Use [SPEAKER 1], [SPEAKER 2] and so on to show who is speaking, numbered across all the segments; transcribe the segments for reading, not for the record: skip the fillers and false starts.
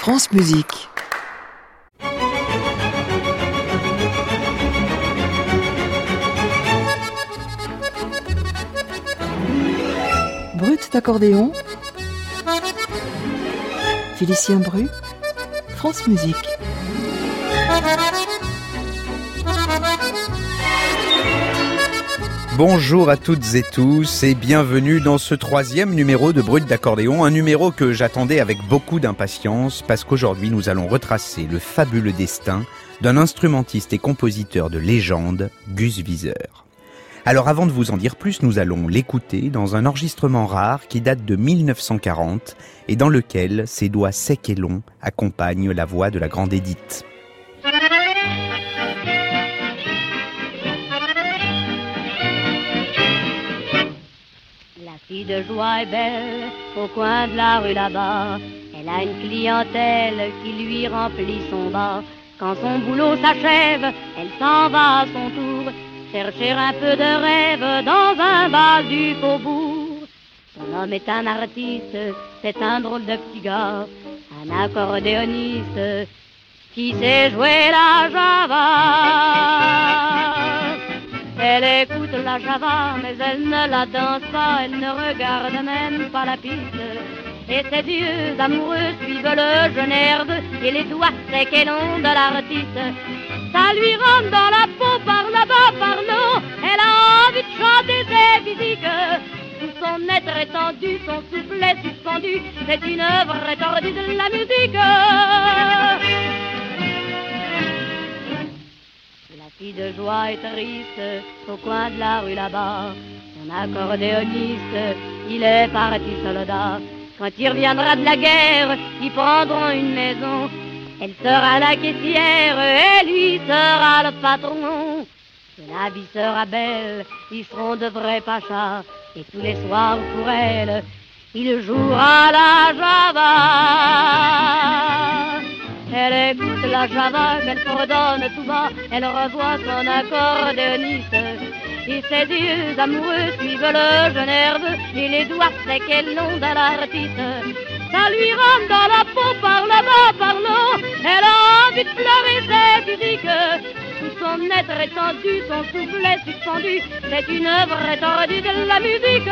[SPEAKER 1] France Musique. Brut d'accordéon, Félicien Bru, France Musique.
[SPEAKER 2] Bonjour à toutes et tous et bienvenue dans ce 3e numéro de Brut d'accordéon, un numéro que j'attendais avec beaucoup d'impatience parce qu'aujourd'hui nous allons retracer le fabuleux destin d'un instrumentiste et compositeur de légende, Gus Viseur. Alors avant de vous en dire plus, nous allons l'écouter dans un enregistrement rare qui date de 1940 et dans lequel ses doigts secs et longs accompagnent la voix de la grande Édith.
[SPEAKER 3] La fille de joie est belle au coin de la rue là-bas. Elle a une clientèle qui lui remplit son bas. Quand son boulot s'achève, elle s'en va à son tour chercher un peu de rêve dans un bal du faubourg. Son homme est un artiste, c'est un drôle de petit gars, un accordéoniste qui sait jouer la java. Elle écoute la java, mais elle ne la danse pas, elle ne regarde même pas la piste. Et ses yeux amoureux suivent le jeune herbe et les doigts secs et longs de l'artiste. Ça lui rentre dans la peau par là-bas, par là. Elle a envie de chanter ses physiques. Tout son être étendu, son souffle est suspendu. C'est une œuvre étendue de la musique. La fille de joie est triste au coin de la rue là-bas. Son accordéoniste, il est parti soldat. Quand il reviendra de la guerre, ils prendront une maison. Elle sera la caissière et lui sera le patron. Que la vie sera belle, ils seront de vrais pachas. Et tous les soirs pour elle, il jouera la java. Elle écoute la java qu'elle fredonne tout bas. Elle revoit son accordéoniste. Et ses yeux amoureux suivent le jeune herbe et les doigts secs et longs de l'artiste. Ça lui rentre dans la peau par là-bas, par là. Elle a envie de pleurer ses musiques. Tout son être étendu, son souffle est suspendu. C'est une œuvre étendue de la musique.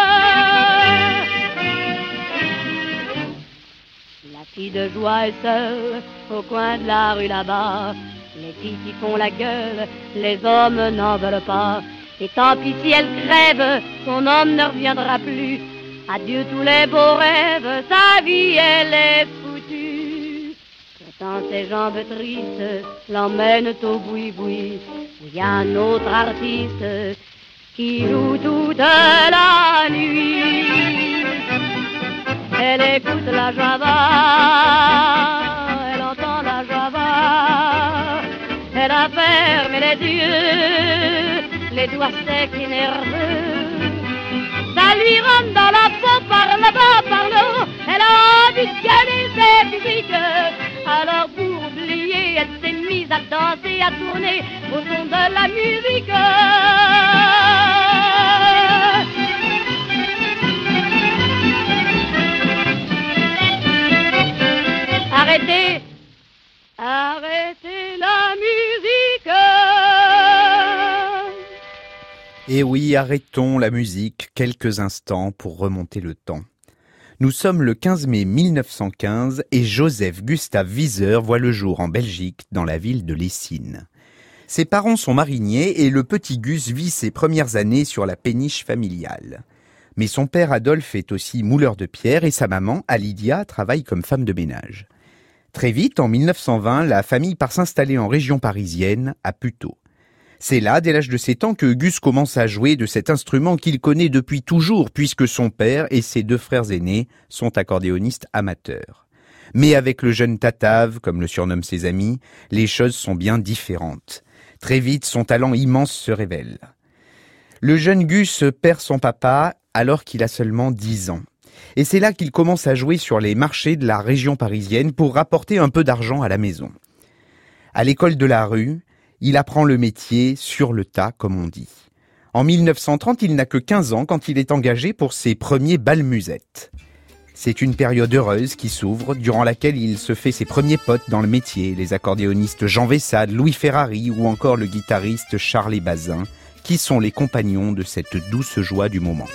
[SPEAKER 3] La fille de joie est seule au coin de la rue là-bas. Les filles qui font la gueule, les hommes n'en veulent pas. Et tant pis si elle crève, son homme ne reviendra plus. Adieu tous les beaux rêves, sa vie elle est foutue. Pourtant ses jambes tristes l'emmènent au boui-boui, où il y a un autre artiste qui joue toute la nuit. Elle écoute la java, elle entend la java. Elle a fermé les yeux, les doigts secs et nerveux. Ça lui rentre dans la peau par là-bas, par là. Elle a envie de gueuler ses musiques. Alors pour oublier, elle s'est mise à danser, à tourner au son de la musique. Arrêtez, arrêtez la musique.
[SPEAKER 2] Et oui, arrêtons la musique quelques instants pour remonter le temps. Nous sommes le 15 mai 1915 et Joseph Gustav Viseur voit le jour en Belgique, dans la ville de Lessines. Ses parents sont mariniers et le petit Gus vit ses premières années sur la péniche familiale. Mais son père Adolphe est aussi mouleur de pierre et sa maman, Alidia, travaille comme femme de ménage. Très vite, en 1920, la famille part s'installer en région parisienne, à Puteaux. C'est là, dès l'âge de 7 ans, que Gus commence à jouer de cet instrument qu'il connaît depuis toujours, puisque son père et ses 2 frères aînés sont accordéonistes amateurs. Mais avec le jeune Tatave, comme le surnomment ses amis, les choses sont bien différentes. Très vite, son talent immense se révèle. Le jeune Gus perd son papa alors qu'il a seulement 10 ans. Et c'est là qu'il commence à jouer sur les marchés de la région parisienne pour rapporter un peu d'argent à la maison. À l'école de la rue, il apprend le métier sur le tas, comme on dit. En 1930, il n'a que 15 ans quand il est engagé pour ses premiers bals musettes. C'est une période heureuse qui s'ouvre, durant laquelle il se fait ses premiers potes dans le métier, les accordéonistes Jean Vessade, Louis Ferrari ou encore le guitariste Charles Bazin, qui sont les compagnons de cette douce joie du moment.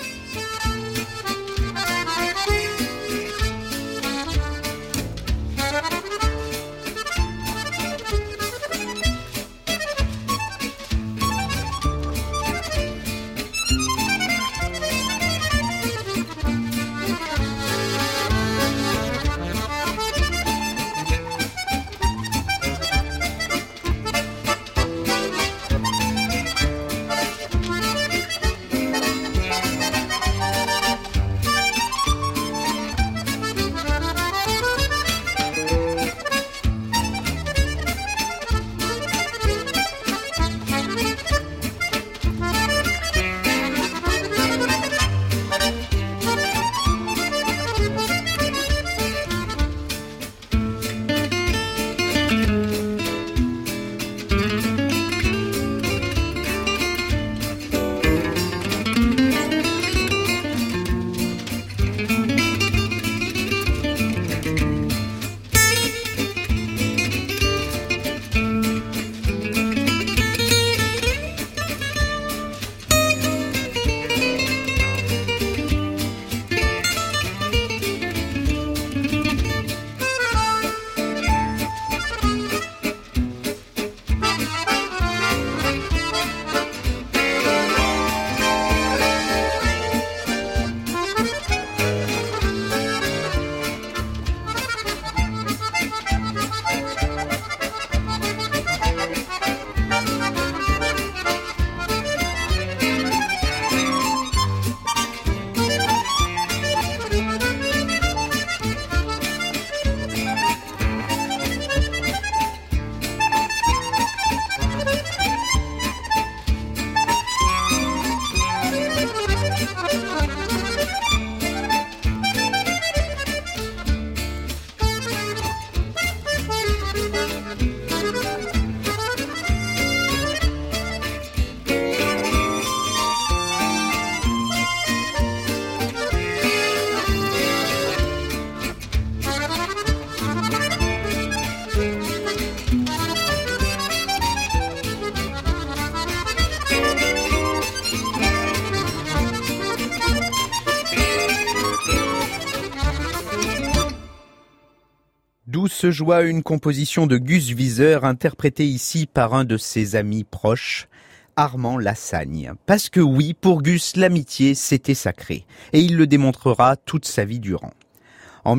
[SPEAKER 2] Douce joie, une composition de Gus Viseur, interprétée ici par un de ses amis proches, Armand Lassagne. Parce que oui, pour Gus, l'amitié, c'était sacré. Et il le démontrera toute sa vie durant. En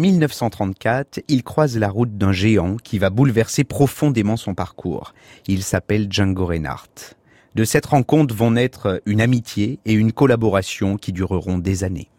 [SPEAKER 2] 1934, il croise la route d'un géant qui va bouleverser profondément son parcours. Il s'appelle Django Reinhardt. De cette rencontre vont naître une amitié et une collaboration qui dureront des années.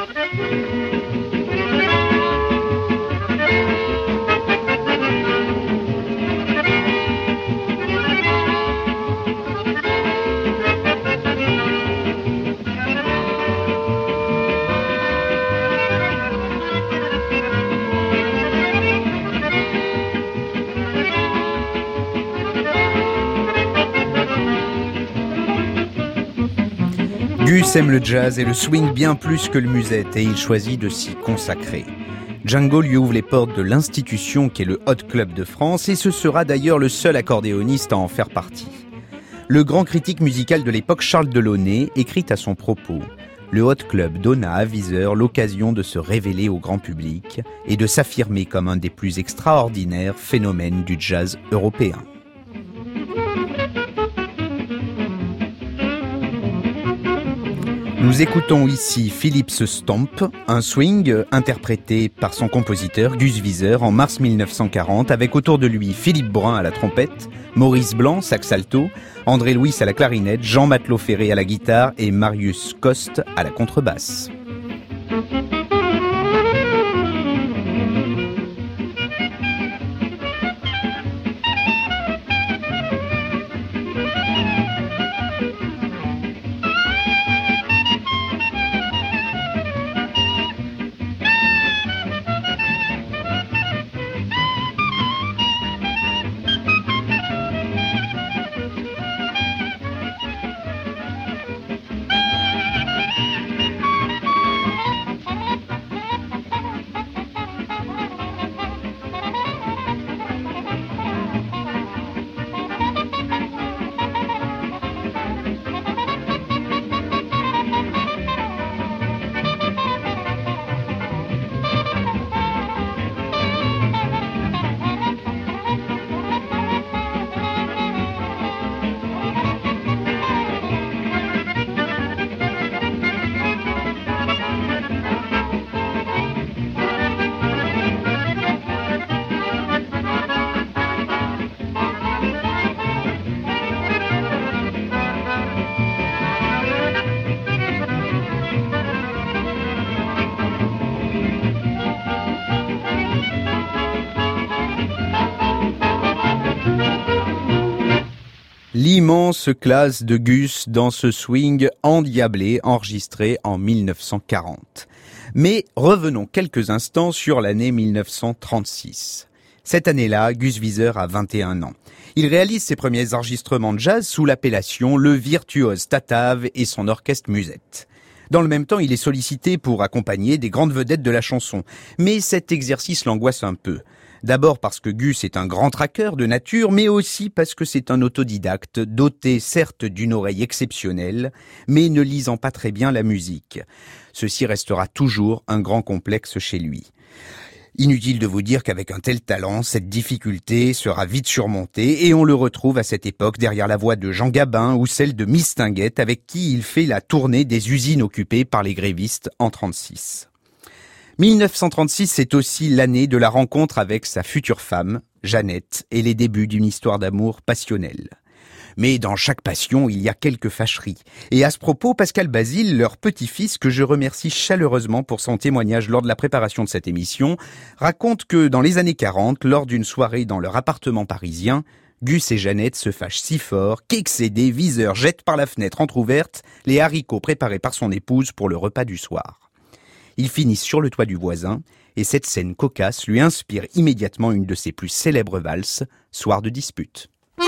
[SPEAKER 2] Gus aime le jazz et le swing bien plus que le musette et il choisit de s'y consacrer. Django lui ouvre les portes de l'institution qu'est le Hot Club de France et ce sera d'ailleurs le seul accordéoniste à en faire partie. Le grand critique musical de l'époque Charles Delaunay écrit à son propos « Le Hot Club donna à Viseur l'occasion de se révéler au grand public et de s'affirmer comme un des plus extraordinaires phénomènes du jazz européen. » Nous écoutons ici Philip's Stomp, un swing interprété par son compositeur Gus Viseur en mars 1940 avec autour de lui Philippe Brun à la trompette, Maurice Blanc, sax alto, André Louis à la clarinette, Jean Matelot-Ferré à la guitare et Marius Coste à la contrebasse. L'immense classe de Gus dans ce swing endiablé enregistré en 1940. Mais revenons quelques instants sur l'année 1936. Cette année-là, Gus Viseur a 21 ans. Il réalise ses premiers enregistrements de jazz sous l'appellation Le Virtuose Tatave et son orchestre Musette. Dans le même temps, il est sollicité pour accompagner des grandes vedettes de la chanson. Mais cet exercice l'angoisse un peu. D'abord parce que Gus est un grand traqueur de nature, mais aussi parce que c'est un autodidacte, doté certes d'une oreille exceptionnelle, mais ne lisant pas très bien la musique. Ceci restera toujours un grand complexe chez lui. Inutile de vous dire qu'avec un tel talent, cette difficulté sera vite surmontée et on le retrouve à cette époque derrière la voix de Jean Gabin ou celle de Mistinguett avec qui il fait la tournée des usines occupées par les grévistes en 1936. 1936, c'est aussi l'année de la rencontre avec sa future femme, Jeannette, et les débuts d'une histoire d'amour passionnelle. Mais dans chaque passion, il y a quelques fâcheries. Et à ce propos, Pascal Basile, leur petit-fils, que je remercie chaleureusement pour son témoignage lors de la préparation de cette émission, raconte que dans les années 40, lors d'une soirée dans leur appartement parisien, Gus et Jeannette se fâchent si fort qu'excédé, Viseur jette par la fenêtre entr'ouverte les haricots préparés par son épouse pour le repas du soir. Ils finissent sur le toit du voisin, et cette scène cocasse lui inspire immédiatement une de ses plus célèbres valses, Soir de dispute.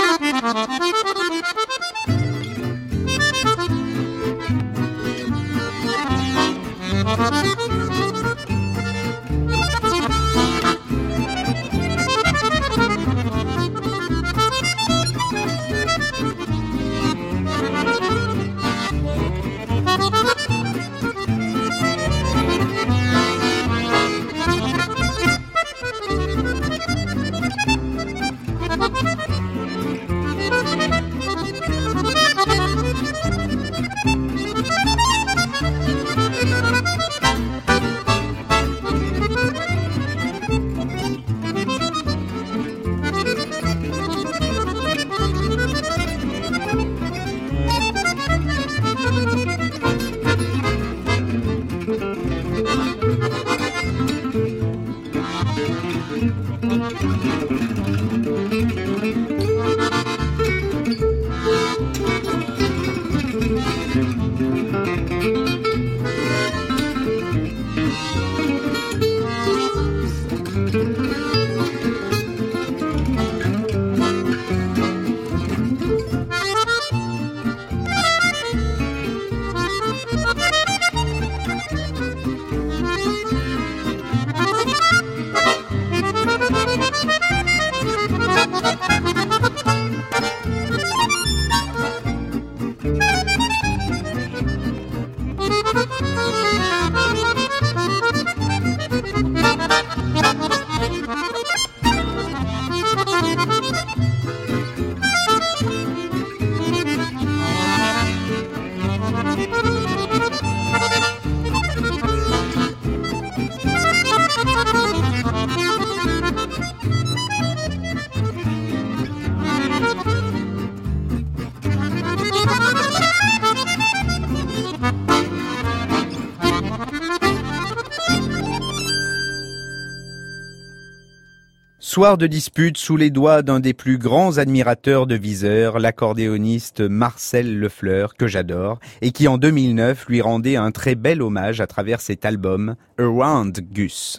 [SPEAKER 2] Soir de dispute sous les doigts d'un des plus grands admirateurs de Viseur, l'accordéoniste Marcel Lefleur, que j'adore, et qui en 2009 lui rendait un très bel hommage à travers cet album Around Gus.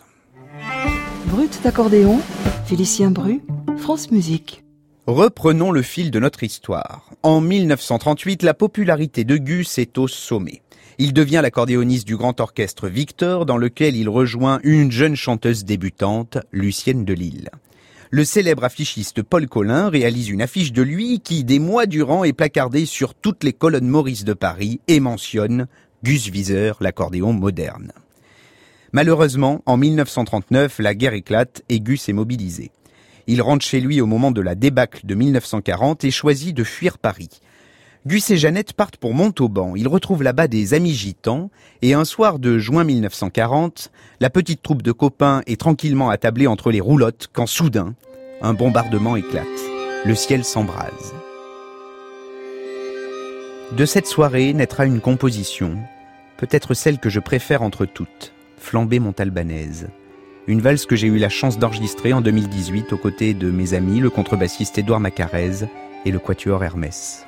[SPEAKER 1] Brut d'accordéon, Félicien Bru, France Musique.
[SPEAKER 2] Reprenons le fil de notre histoire. En 1938, la popularité de Gus est au sommet. Il devient l'accordéoniste du grand orchestre Victor, dans lequel il rejoint une jeune chanteuse débutante, Lucienne Delille. Le célèbre affichiste Paul Colin réalise une affiche de lui qui, des mois durant, est placardée sur toutes les colonnes Maurice de Paris et mentionne Gus Viseur, l'accordéon moderne. Malheureusement, en 1939, la guerre éclate et Gus est mobilisé. Il rentre chez lui au moment de la débâcle de 1940 et choisit de fuir Paris. Gus et Jeannette partent pour Montauban. Ils retrouvent là-bas des amis gitans et un soir de juin 1940, la petite troupe de copains est tranquillement attablée entre les roulottes quand soudain, un bombardement éclate. Le ciel s'embrase. De cette soirée naîtra une composition, peut-être celle que je préfère entre toutes, Flambée montalbanaise. Une valse que j'ai eu la chance d'enregistrer en 2018 aux côtés de mes amis, le contrebassiste Édouard Macarez et le quatuor Hermès.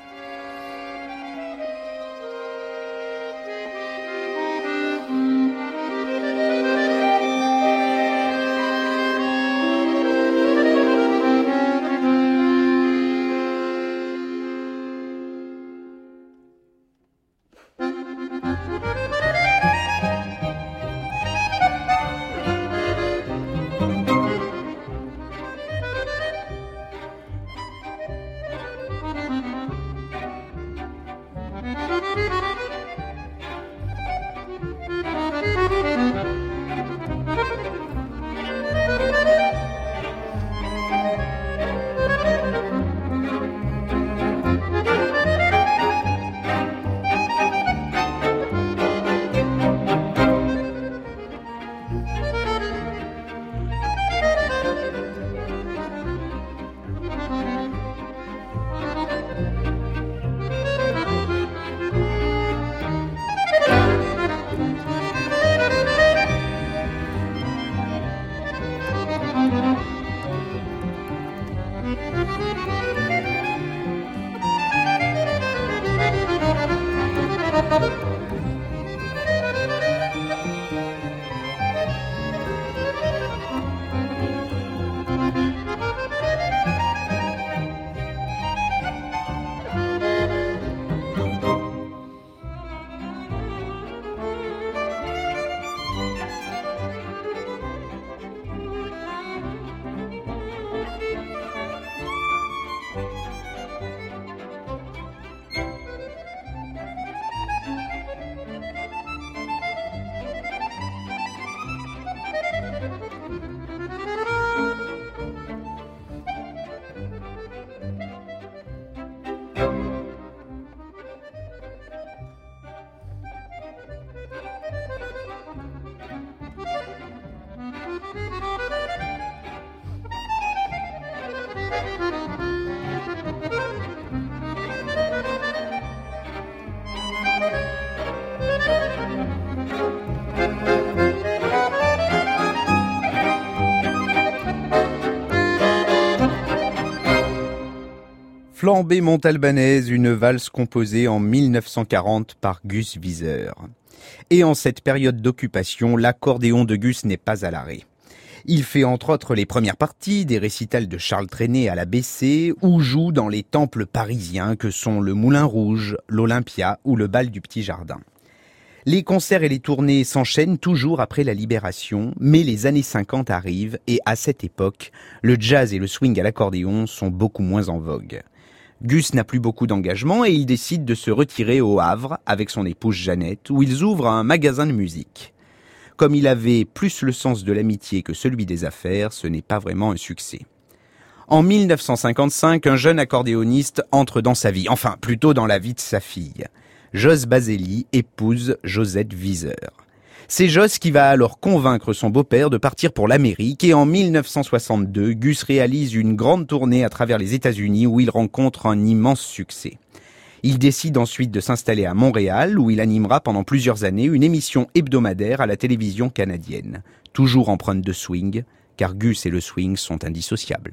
[SPEAKER 2] Flambée montalbanaise, une valse composée en 1940 par Gus Viseur. Et en cette période d'occupation, l'accordéon de Gus n'est pas à l'arrêt. Il fait entre autres les premières parties des récitals de Charles Trenet à la BC ou joue dans les temples parisiens que sont le Moulin Rouge, l'Olympia ou le Bal du Petit Jardin. Les concerts et les tournées s'enchaînent toujours après la Libération, mais les années 50 arrivent et à cette époque, le jazz et le swing à l'accordéon sont beaucoup moins en vogue. Gus n'a plus beaucoup d'engagement et il décide de se retirer au Havre avec son épouse Jeannette, où ils ouvrent un magasin de musique. Comme il avait plus le sens de l'amitié que celui des affaires, ce n'est pas vraiment un succès. En 1955, un jeune accordéoniste entre dans sa vie, enfin plutôt dans la vie de sa fille. Jos Baselli épouse Josette Viseur. C'est Jos qui va alors convaincre son beau-père de partir pour l'Amérique et en 1962, Gus réalise une grande tournée à travers les États-Unis où il rencontre un immense succès. Il décide ensuite de s'installer à Montréal où il animera pendant plusieurs années une émission hebdomadaire à la télévision canadienne. Toujours empreinte de swing, car Gus et le swing sont indissociables.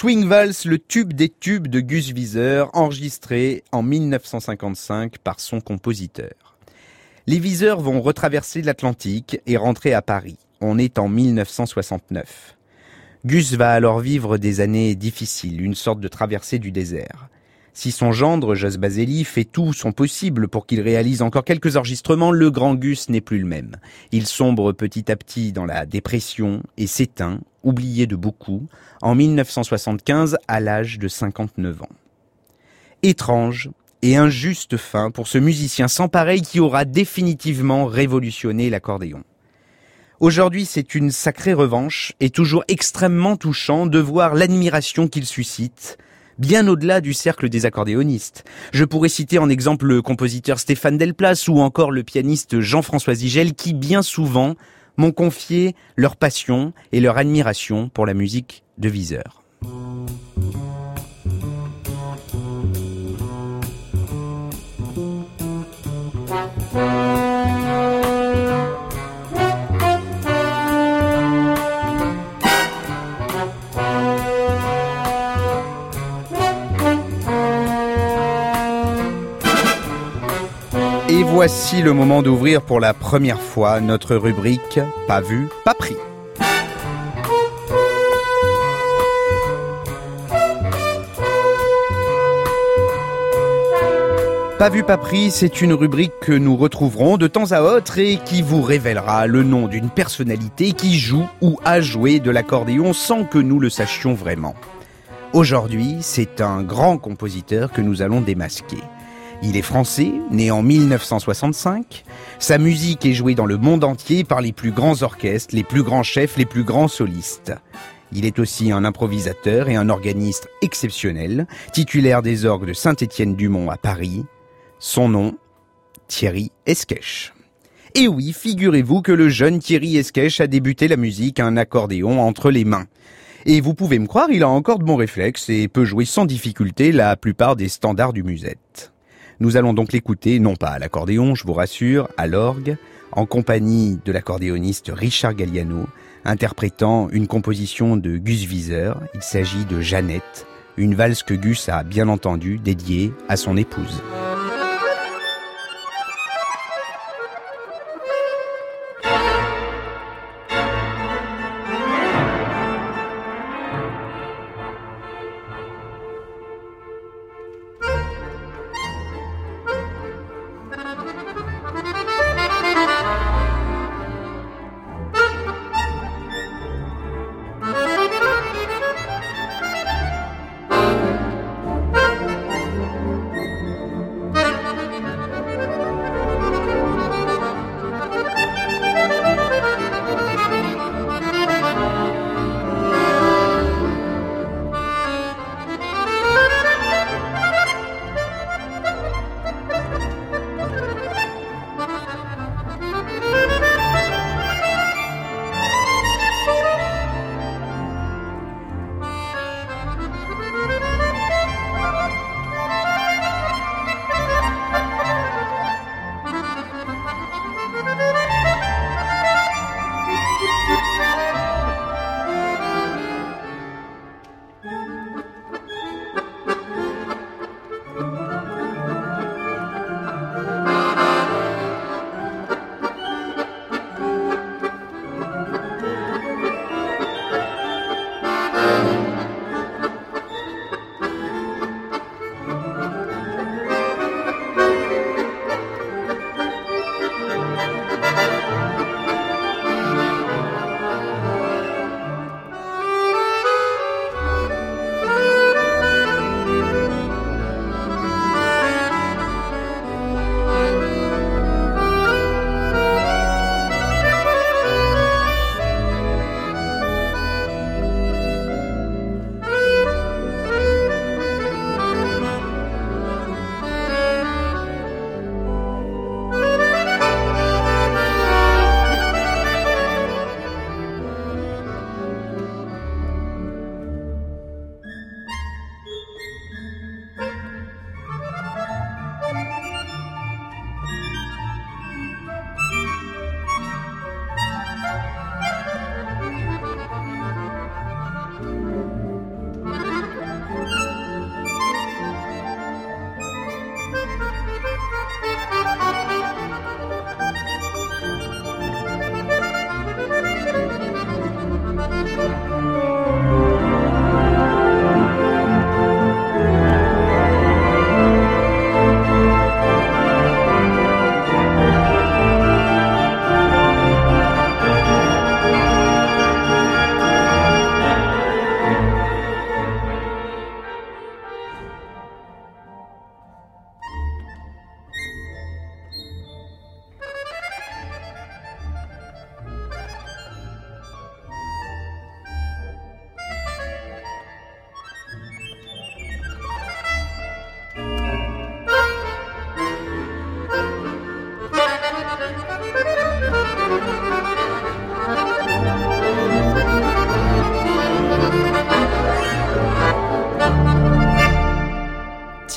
[SPEAKER 2] Swing Vals, le tube des tubes de Gus Viseur, enregistré en 1955 par son compositeur. Les Viseur vont retraverser l'Atlantique et rentrer à Paris. On est en 1969. Gus va alors vivre des années difficiles, une sorte de traversée du désert. Si son gendre, Jos Baselli, fait tout son possible pour qu'il réalise encore quelques enregistrements, le grand Gus n'est plus le même. Il sombre petit à petit dans la dépression et s'éteint, oublié de beaucoup, en 1975 à l'âge de 59 ans. Étrange et injuste fin pour ce musicien sans pareil qui aura définitivement révolutionné l'accordéon. Aujourd'hui, c'est une sacrée revanche et toujours extrêmement touchant de voir l'admiration qu'il suscite, bien au-delà du cercle des accordéonistes. Je pourrais citer en exemple le compositeur Stéphane Delplace ou encore le pianiste Jean-François Zigel qui, bien souvent, m'ont confié leur passion et leur admiration pour la musique de Viseur. Et voici le moment d'ouvrir pour la première fois notre rubrique « Pas vu, pas pris ». Pas vu, pas pris, c'est une rubrique que nous retrouverons de temps à autre et qui vous révélera le nom d'une personnalité qui joue ou a joué de l'accordéon sans que nous le sachions vraiment. Aujourd'hui, c'est un grand compositeur que nous allons démasquer. Il est français, né en 1965. Sa musique est jouée dans le monde entier par les plus grands orchestres, les plus grands chefs, les plus grands solistes. Il est aussi un improvisateur et un organiste exceptionnel, titulaire des orgues de Saint-Étienne-du-Mont à Paris. Son nom, Thierry Esquèche. Et oui, figurez-vous que le jeune Thierry Esquèche a débuté la musique à un accordéon entre les mains. Et vous pouvez me croire, il a encore de bons réflexes et peut jouer sans difficulté la plupart des standards du musette. Nous allons donc l'écouter, non pas à l'accordéon, je vous rassure, à l'orgue, en compagnie de l'accordéoniste Richard Galliano, interprétant une composition de Gus Viseur. Il s'agit de Jeannette, une valse que Gus a bien entendu dédiée à son épouse.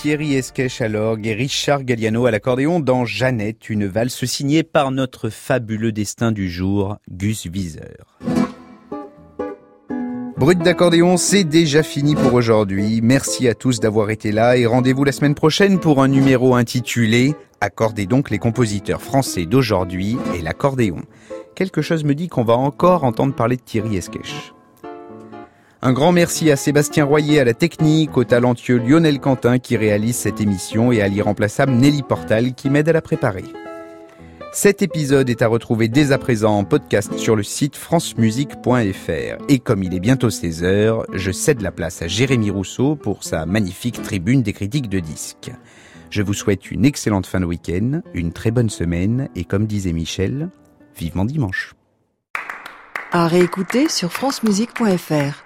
[SPEAKER 2] Thierry Esquèche à l'orgue et Richard Galliano à l'accordéon dans Jeannette, une valse signée par notre fabuleux destin du jour, Gus Viseur. Brut d'accordéon, c'est déjà fini pour aujourd'hui. Merci à tous d'avoir été là et rendez-vous la semaine prochaine pour un numéro intitulé « Accordez donc les compositeurs français d'aujourd'hui et l'accordéon ». Quelque chose me dit qu'on va encore entendre parler de Thierry Esquèche. Un grand merci à Sébastien Royer à la technique, au talentueux Lionel Quentin qui réalise cette émission et à l'irremplaçable Nelly Portal qui m'aide à la préparer. Cet épisode est à retrouver dès à présent en podcast sur le site francemusique.fr. Et comme il est bientôt 16h, je cède la place à Jérémy Rousseau pour sa magnifique tribune des critiques de disques. Je vous souhaite une excellente fin de week-end, une très bonne semaine et comme disait Michel, vivement dimanche.
[SPEAKER 1] À réécouter sur francemusique.fr.